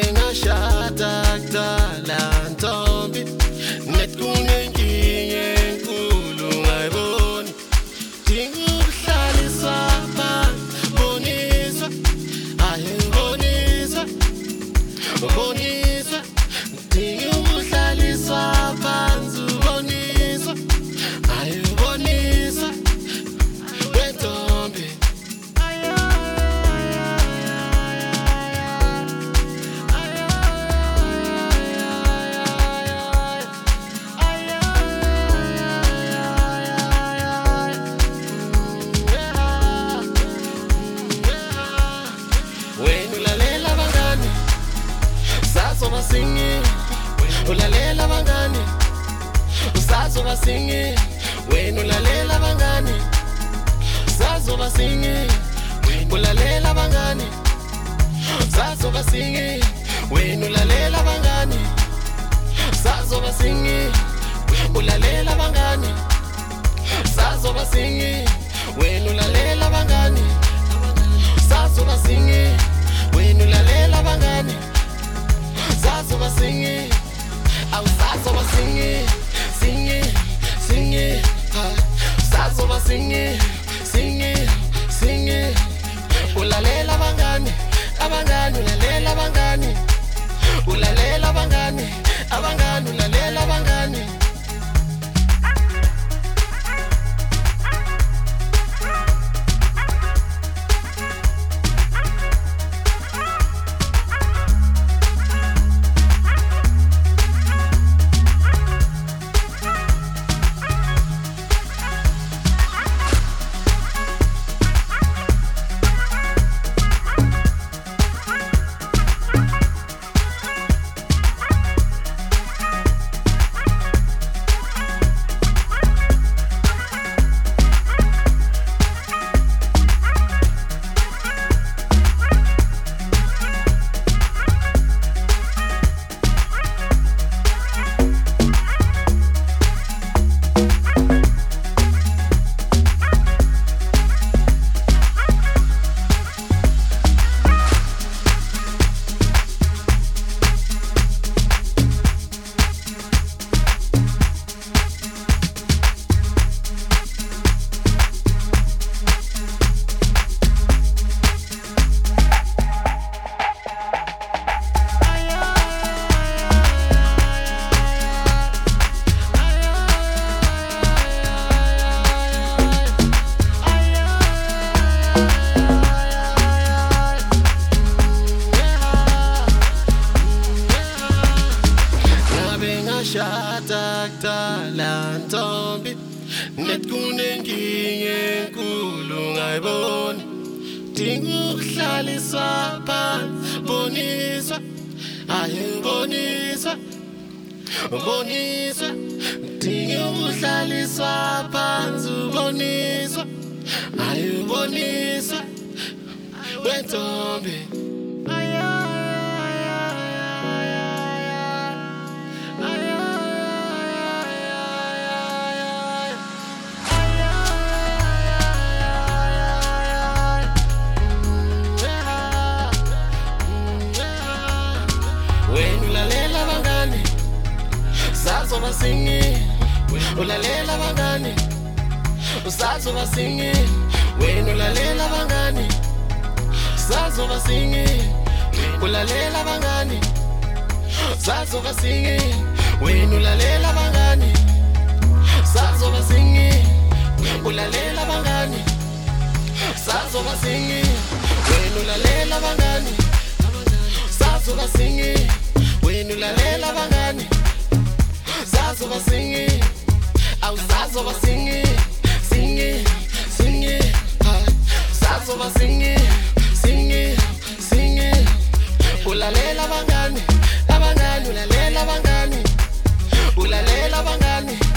ngashada kudala ntombi nekunenkinga enkulu ngayiboni dinga ukuhlaliswa boniswa ayiboniswa boniswa dinga ukuhlaliswa phansi boniswa ayiboniswa wentombi Singi, ulalela bangani, usazoba singi, wena ulalela bangani, usazoba singi, ulalela bangani, usazoba singi, wena ulalela bangani, usazoba singi, ulalela bangani, usazoba singi, wena ulalela bangani, usazoba singi, wena ulalela bangani. Sazoba singi, au sazoba singi, singi, singi, sazoba singi, singi, singi. Ulalela bangani, abangani ulalela bangani, ulalela bangani, abangani ulalela bangani. Shada kudala ntombi nekunenkinga enkulu ngayiboni dinga ukuhlaliswa phansi boniswa ayiboniswa boniswa dinga ukuhlaliswa phansi boniswa ayiboniswa wentombi. Sazoba singi, ulalela bangani, usazoba singi, wena ulalela bangani, sazoba singi, ulalela bangani, sazoba singi, wena ulalela bangani, sazoba singi, ulalela bangani, sazoba singi, wena ulalela bangani, sazoba singi, wena ulalela bangani. Sazoba singi, au sazoba singi, singi, singi, sazoba singi, singi, singi. Ulalela bangani, abangani ulalela bangani, ulalela bangani.